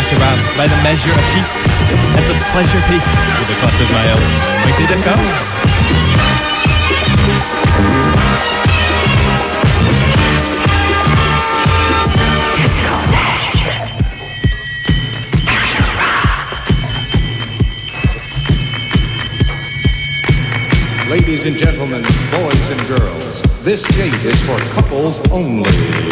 achteraan bij de Measure of Chic. En de Pleasure Peak voor de Clutch of Mayo. Make the disco. Ladies and gentlemen, boys and girls, this skate is for couples only.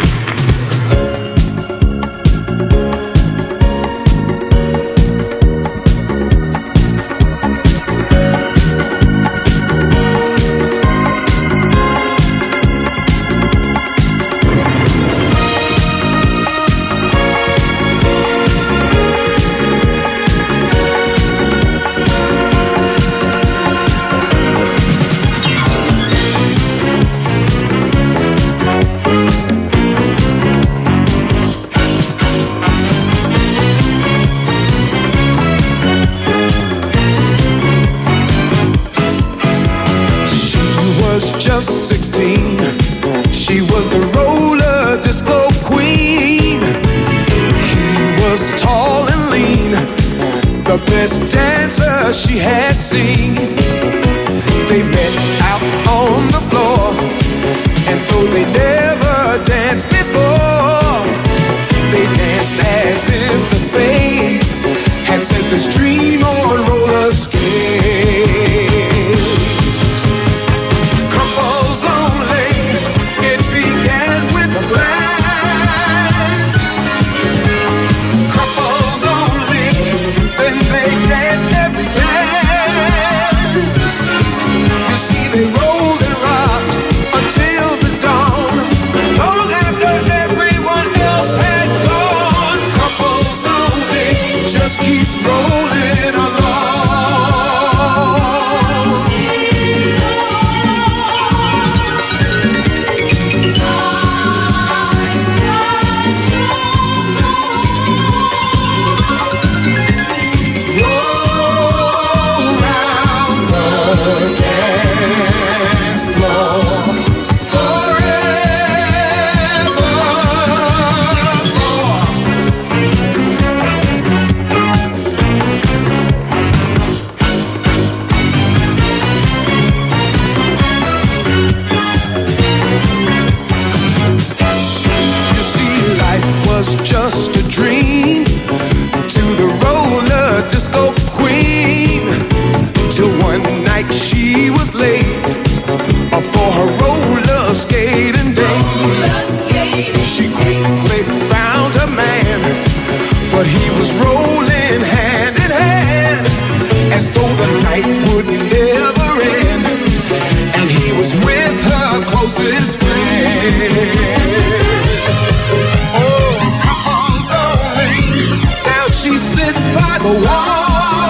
Just 16, she was the roller disco queen. He was tall and lean, the best dancer she had seen. They met out on the floor, and though they never danced before, they danced as if the fates had set this dream on roller skates. Keeps rolling just a dream to the roller disco queen. Till one night she was late for her roller skating day. She quickly found a man, but he was rolling hand in hand, as though the night would never end, and he was with her closest friend. She sits by the wall,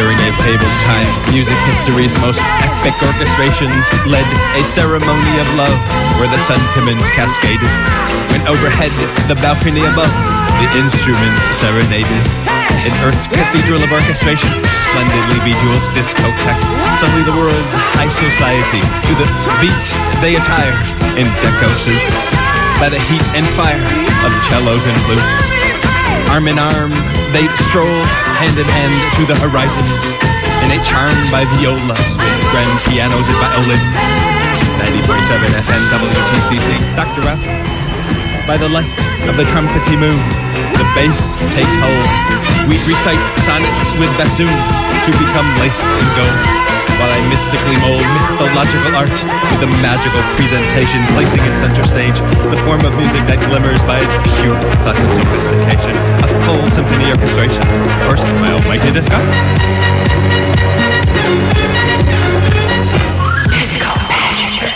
a fabled time, music history's most epic orchestrations led a ceremony of love where the sentiments cascaded. When overhead, the balcony above, the instruments serenaded. In Earth's cathedral of orchestration, splendidly bejeweled discotheque, suddenly the world's high society, to the beat they attire in deco suits, by the heat and fire of cellos and flutes. Arm in arm, they stroll hand in hand to the horizons, innate charmed by violas with grand pianos and violins. 90.7 FM WTCC, Dr. Rap. By the light of the trumpety moon, the bass takes hold. We recite sonnets with bassoons to become laced in gold, while I mystically mold mythological art with a magical presentation, placing in center stage the form of music that glimmers by its pure classic sophistication. A full symphony orchestration. First, my almighty disco. Disco Magic.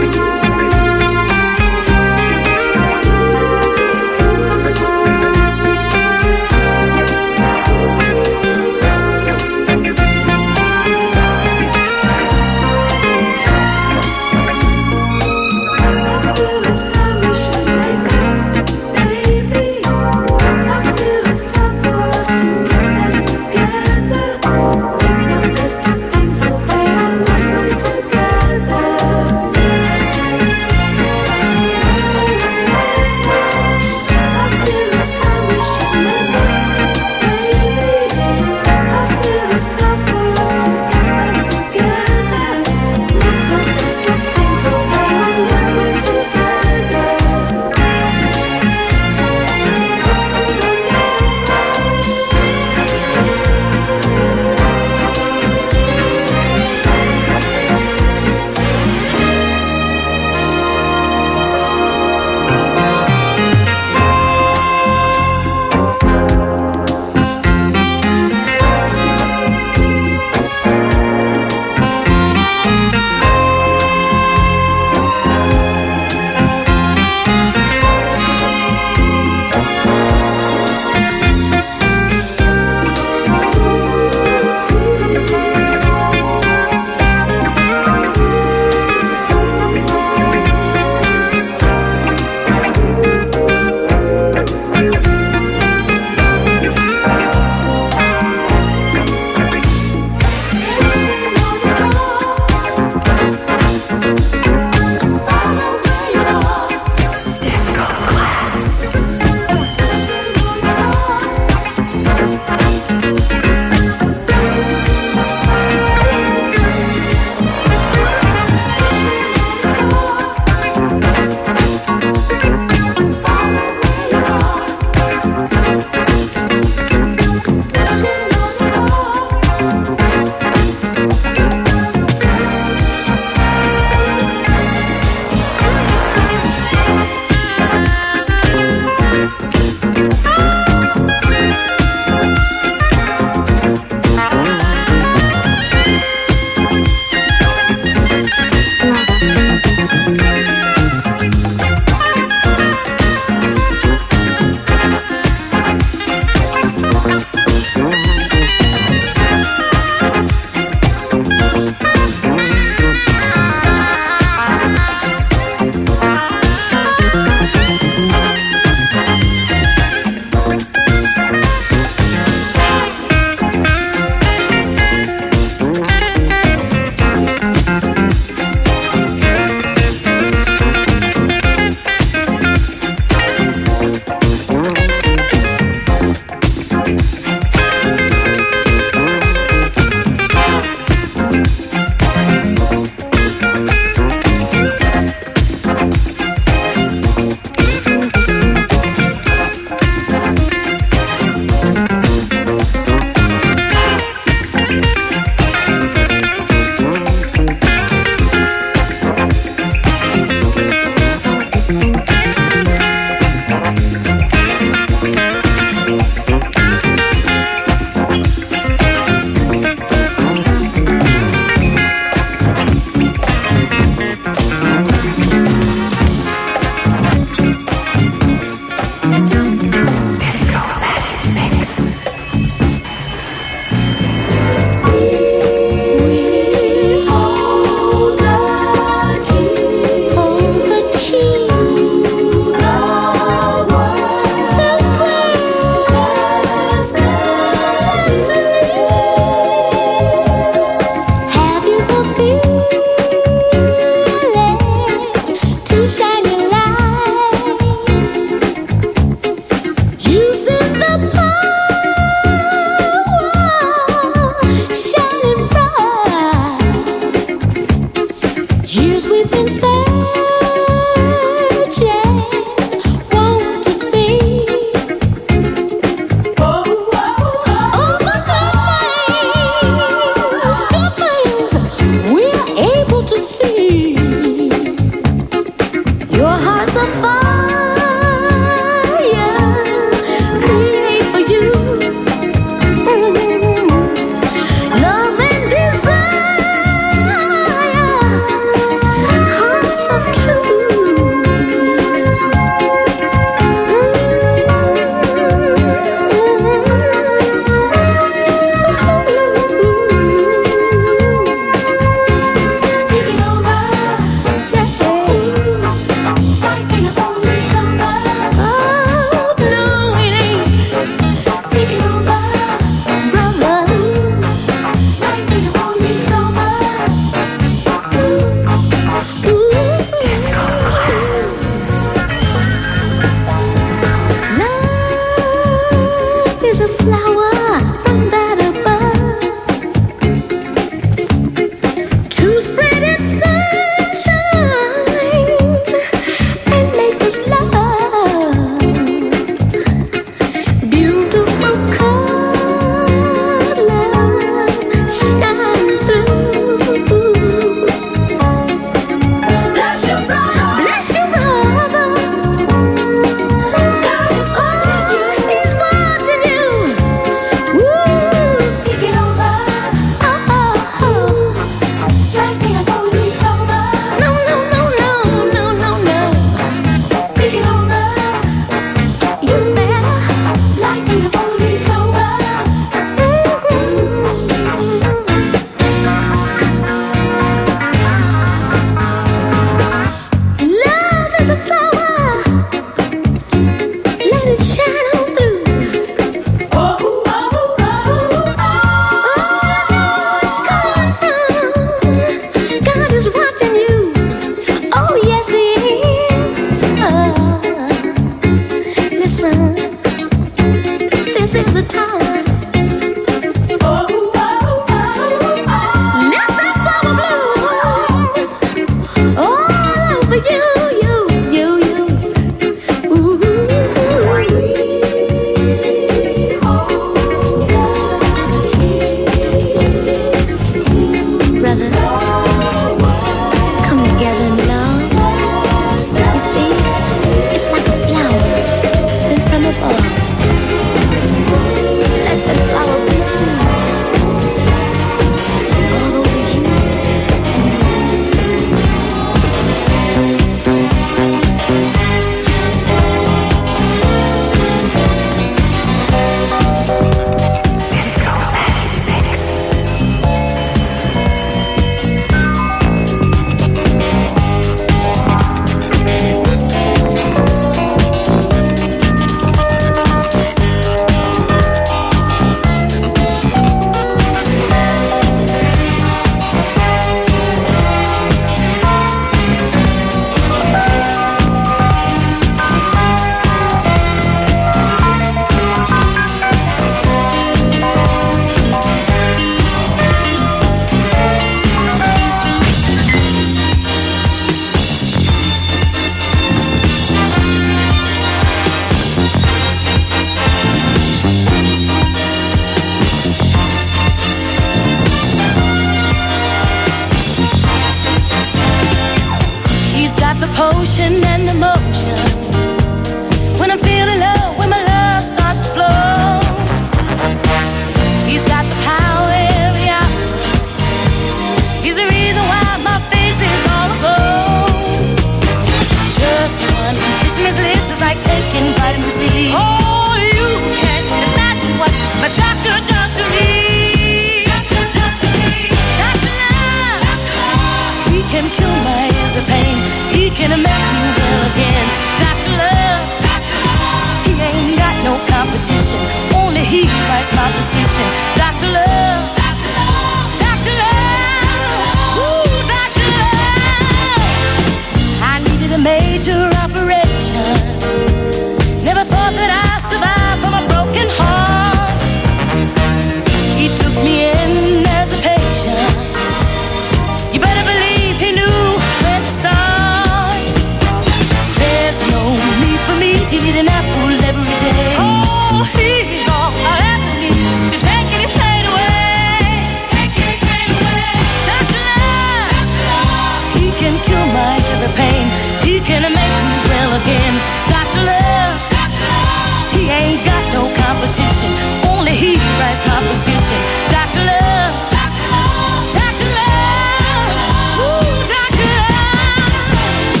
writes my prescription. Dr. Love, Dr. Love, Dr. Love, ooh, Dr. Love. I needed a major operation. Never thought that I'd survive from a broken heart. He took me in as a patient. You better believe he knew where to start. There's no need for me to eat an apple every day. Oh, he's all I ever need to take any pain away. Take any pain away. Dr. Love, he can cure my every pain. He can make me well again. Dr. Love, he ain't got no competition. Only he writes my prescription. Dr. Love, Dr. Love, ooh, Dr. Love.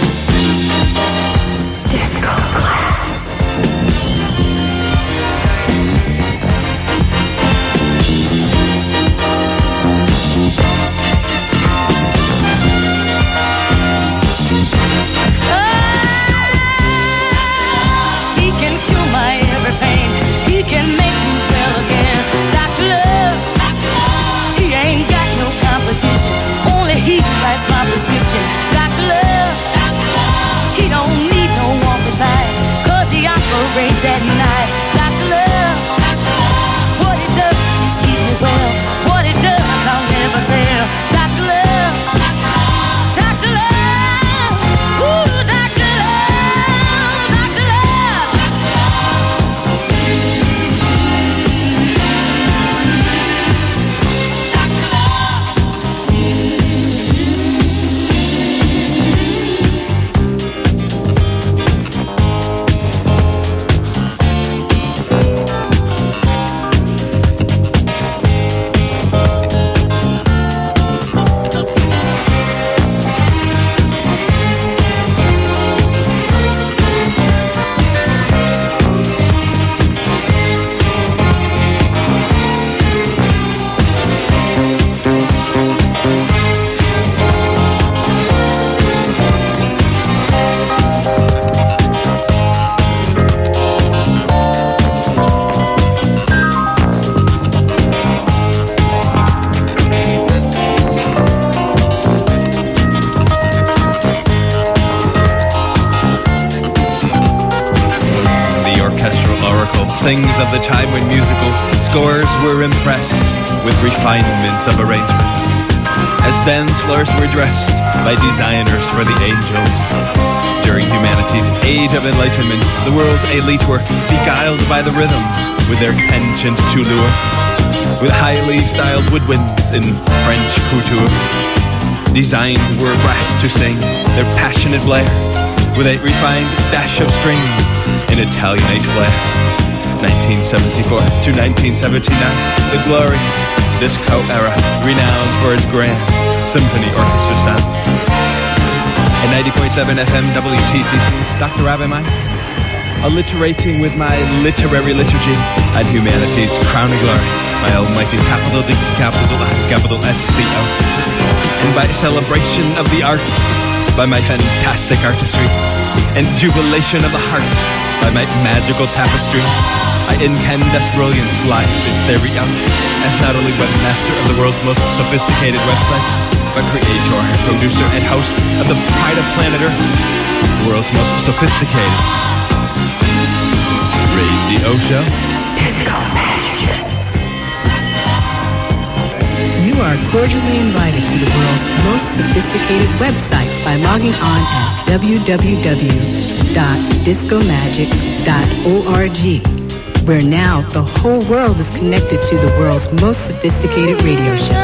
Disco class. He can cure my every pain. He can make me well again. Dr. Love, he ain't got no competition. Only he writes my prescription. Dr. Love, he don't need no one beside, 'cause he operates at night. Dr. Love, what he does is keep me well. What he does, I'll never tell. Dr. Love, Dr. Love, ooh, Dr. Love, Dr. Love. Sings of the time when musical scores were impressed with refinements of arrangements, as dance floors were dressed by designers for the angels. During humanity's age of enlightenment, the world's elite were beguiled by the rhythms with their penchant to lure, with highly styled woodwinds in French couture. Designed were brass to sing their passionate blare, with a refined dash of strings in Italianate flair. 1974 to 1979, the glorious disco era, renowned for its grand symphony orchestra sound. At 90.7 FM WTCC, Dr. Abimai, alliterating with my literary liturgy at humanity's crowning glory, my almighty capital D, capital I, capital SCO. And by celebration of the arts, by my fantastic artistry, and jubilation of the heart, by my magical tapestry, I incandescent brilliance live in stereo, as not only webmaster of the world's most sophisticated website, but creator, producer, and host of the Pride of Planet Earth, the world's most sophisticated radio show. Disco Magic. You are cordially invited to the world's most sophisticated website by logging on at www.discomagic.org, where now the whole world is connected to the world's most sophisticated radio show.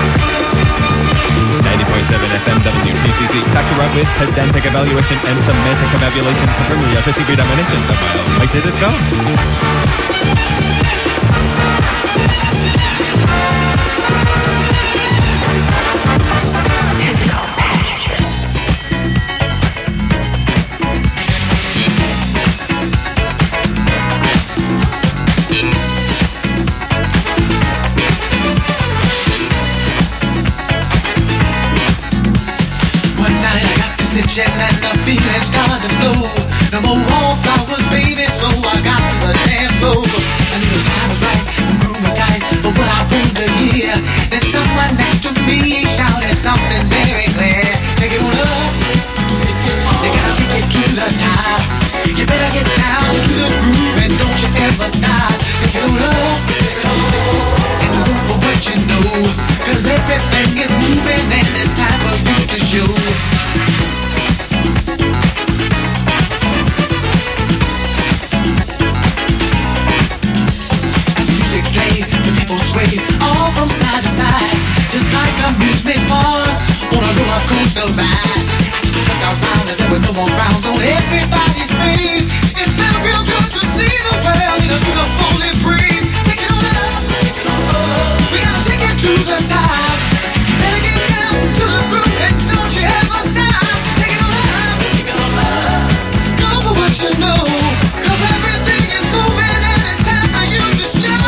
90.7 FM WTCC. Dr. Rob with pedantic evaluation and semantic evaluation confirming the autistic domination of my almighty disco. And the feeling started to flow. No more wallflowers, baby, so I got to the dance floor. I knew the time was right. from side to side, just like a amusement park on a roller coaster ride. So look around and there were no more frowns on everybody's face. It felt real good to see the world in a beautiful breeze. Take it on up, we gotta take it to the top. You better get down to the groove and don't you ever stop. Take it on up, go for what you know, 'cause everything is moving and it's time for you to show.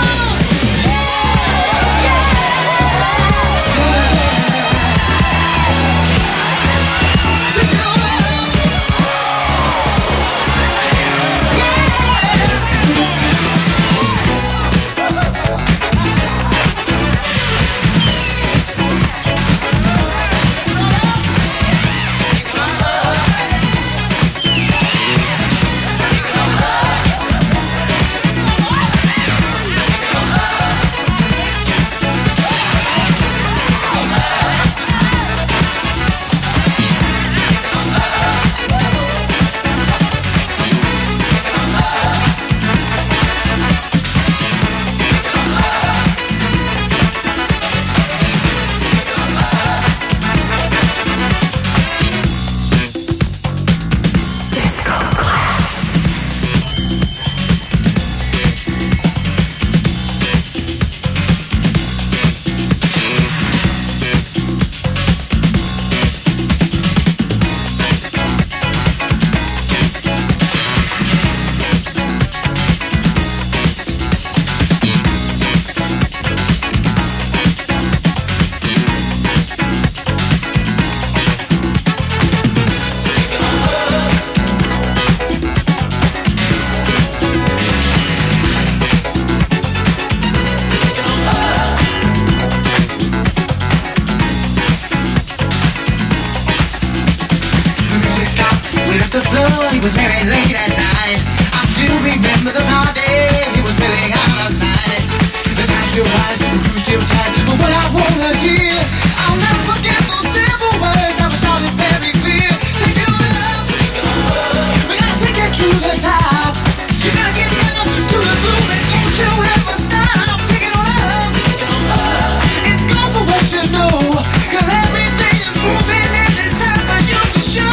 It was very late at night. I still remember the party. It was really outside. The time still right, the crew still tight. But what I wanna hear, I'll never forget those simple words I was shouting very clear. Take it on up, we gotta take it to the top. You gotta get down to the groove and don't you ever stop. Take it on up, and go for what you know, 'cause everything is moving and it's time for you to show.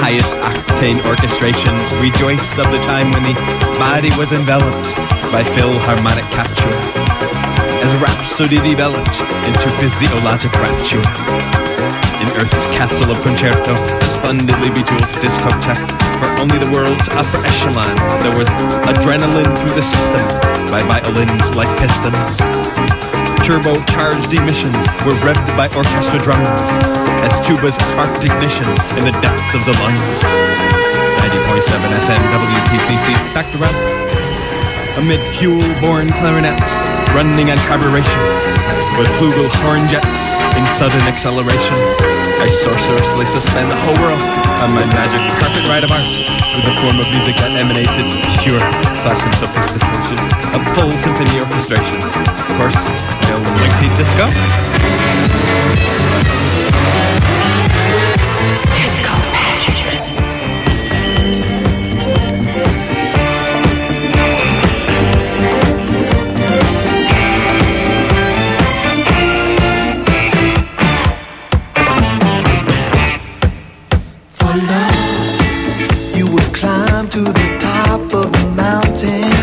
highest octane orchestrations rejoice of the time when the body was enveloped by philharmonic capture, as rhapsody developed into physiologic rapture. In Earth's castle of concerto, a splendidly bejeweled discotheque, for only the world's upper echelon, there was adrenaline through the system by violins like pistons. Turbocharged emissions were revved by orchestra drums as tubas sparked ignition in the depths of the lungs. 90.7 FM WPCC back to rap. Amid fuel-borne clarinets running on carburation, with flugel horn jets in sudden acceleration, I sorcerously suspend the whole world on my magic carpet ride of art with a form of music that emanates its pure class and sophistication, a full symphony orchestration. Of course, no lengthy disco. Disco Magic. For love, you would climb to the top of the mountain.